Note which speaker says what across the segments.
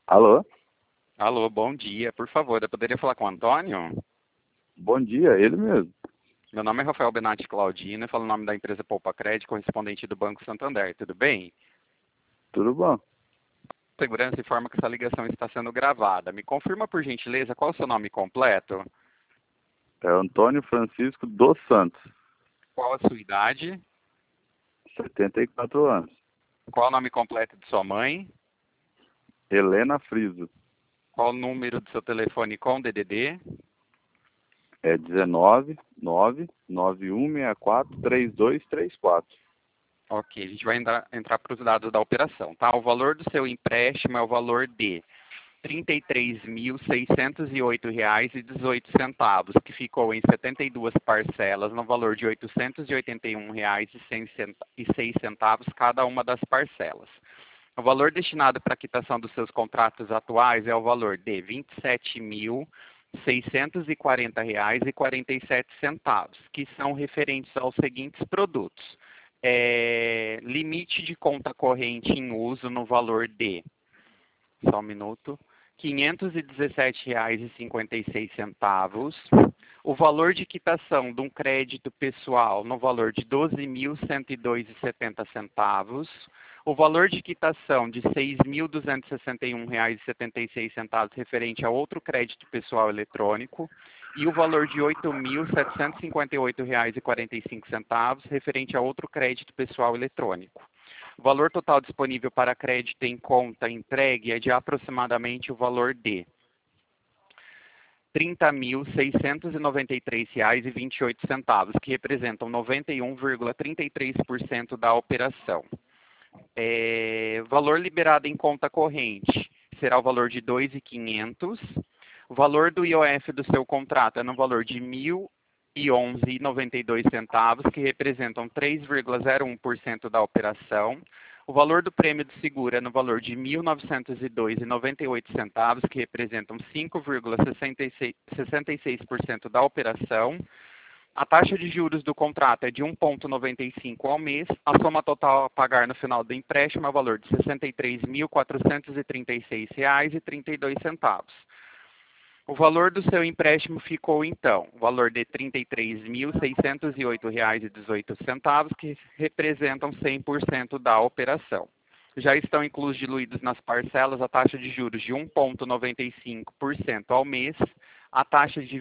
Speaker 1: Alô?
Speaker 2: Alô, bom dia. Por favor, eu poderia falar com o Antônio?
Speaker 1: Bom dia, ele mesmo.
Speaker 2: Meu nome é Rafael Benatti Claudino, eu falo o nome da empresa Poupa Crédito, correspondente do Banco Santander. Tudo bem?
Speaker 1: Tudo bom?
Speaker 2: Segurança informa que essa ligação está sendo gravada. Me confirma, por gentileza, qual é o seu nome completo?
Speaker 1: É Antônio Francisco dos Santos,
Speaker 2: Qual a sua idade?
Speaker 1: 74 anos.
Speaker 2: Qual é o nome completo de sua mãe?
Speaker 1: Helena Friso,
Speaker 2: Qual o número do seu telefone com DDD?
Speaker 1: é 19991643234.
Speaker 2: Ok, a gente vai entrar para os dados da operação, tá? O valor do seu empréstimo é o valor de R$ 33.608,18, que ficou em 72 parcelas, no valor de R$ 881,06 cada uma das parcelas. O valor destinado para a quitação dos seus contratos atuais é o valor de R$ 27.640,47, que são referentes aos seguintes produtos. Limite de conta corrente em uso no valor de, só um minuto, R$ 517,56. O valor de quitação de um crédito pessoal no valor de R$ 12.102,70. O valor de quitação de R$ 6.261,76 referente a outro crédito pessoal eletrônico. E o valor de R$ 8.758,45 referente a outro crédito pessoal eletrônico. O valor total disponível para crédito em conta entregue é de aproximadamente o valor de R$ 30.693,28, que representam 91,33% da operação. Valor liberado em conta corrente será o valor de R$ 2.500. O valor do IOF do seu contrato é no valor de R$ 1.011,92, que representam 3,01% da operação. O valor do prêmio de seguro é no valor de R$ 1.902,98, que representam 5,66% da operação. A taxa de juros do contrato é de 1,95 ao mês. A soma total a pagar no final do empréstimo é o valor de R$ 63.436,32. O valor do seu empréstimo ficou, então, o valor de R$ 33.608,18, que representam 100% da operação. Já estão diluídos nas parcelas a taxa de juros de 1,95% ao mês, a taxa de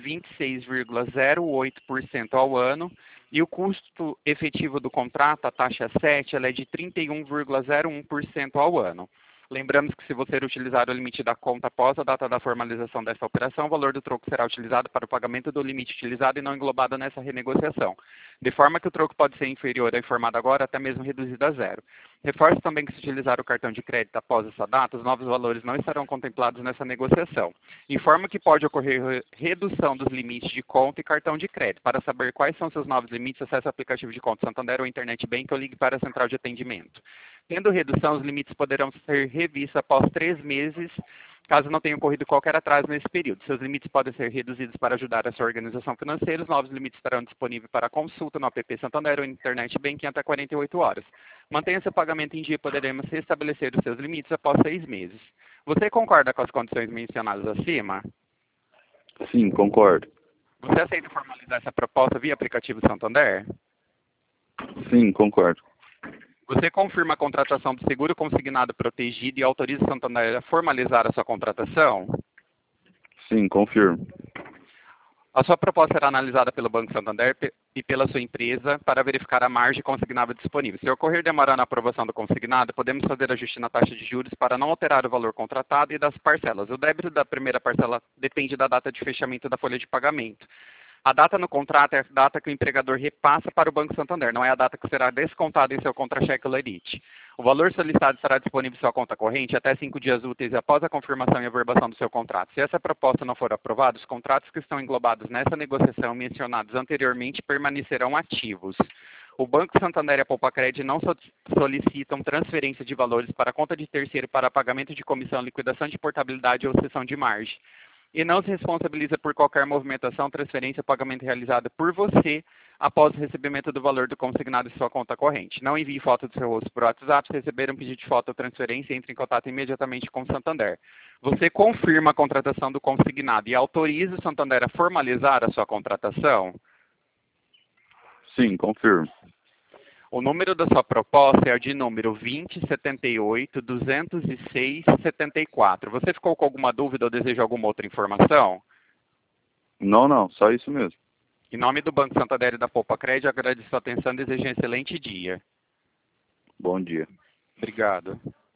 Speaker 2: 26,08% ao ano e o custo efetivo do contrato, a taxa 7, ela é de 31,01% ao ano. Lembramos que se você utilizar o limite da conta após a data da formalização dessa operação, o valor do troco será utilizado para o pagamento do limite utilizado e não englobado nessa renegociação, de forma que o troco pode ser inferior ao informado agora, até mesmo reduzido a zero. Reforço também que se utilizar o cartão de crédito após essa data, os novos valores não estarão contemplados nessa negociação. Informo que pode ocorrer redução dos limites de conta e cartão de crédito. Para saber quais são seus novos limites, acesse o aplicativo de conta Santander ou Internet Bank ou ligue para a central de atendimento. Tendo redução, os limites poderão ser revistos após 3 meses, caso não tenha ocorrido qualquer atraso nesse período. Seus limites podem ser reduzidos para ajudar a sua organização financeira. Os novos limites estarão disponíveis para consulta no app Santander ou Internet Banking até 48 horas. Mantenha seu pagamento em dia e poderemos restabelecer os seus limites após 6 meses. Você concorda com as condições mencionadas acima?
Speaker 1: Sim, concordo.
Speaker 2: Você aceita formalizar essa proposta via aplicativo Santander?
Speaker 1: Sim, concordo.
Speaker 2: Você confirma a contratação do seguro consignado protegido e autoriza o Santander a formalizar a sua contratação?
Speaker 1: Sim, confirmo.
Speaker 2: A sua proposta será analisada pelo Banco Santander e pela sua empresa para verificar a margem consignável disponível. Se ocorrer demora na aprovação do consignado, podemos fazer ajuste na taxa de juros para não alterar o valor contratado e das parcelas. O débito da primeira parcela depende da data de fechamento da folha de pagamento. A data no contrato é a data que o empregador repassa para o Banco Santander, não é a data que será descontada em seu contra-cheque ou lerite. O valor solicitado estará disponível em sua conta corrente até 5 dias úteis após a confirmação e averbação do seu contrato. Se essa proposta não for aprovada, os contratos que estão englobados nessa negociação mencionados anteriormente permanecerão ativos. O Banco Santander e a Poupa Crédito não solicitam transferência de valores para a conta de terceiro para pagamento de comissão, liquidação de portabilidade ou cessão de margem. e não se responsabiliza por qualquer movimentação, transferência ou pagamento realizado por você após o recebimento do valor do consignado em sua conta corrente. Não envie foto do seu rosto por WhatsApp. Se receber um pedido de foto ou transferência, entre em contato imediatamente com o Santander. Você confirma a contratação do consignado e autoriza o Santander a formalizar a sua contratação?
Speaker 1: Sim, confirmo.
Speaker 2: O número da sua proposta é o de número 2078-206-74. Você ficou com alguma dúvida ou deseja alguma outra informação?
Speaker 1: Não, não, só isso mesmo.
Speaker 2: Em nome do Banco Santander e da Poupa Crédito, agradeço a sua atenção e desejo um excelente dia.
Speaker 1: Bom dia.
Speaker 2: Obrigado.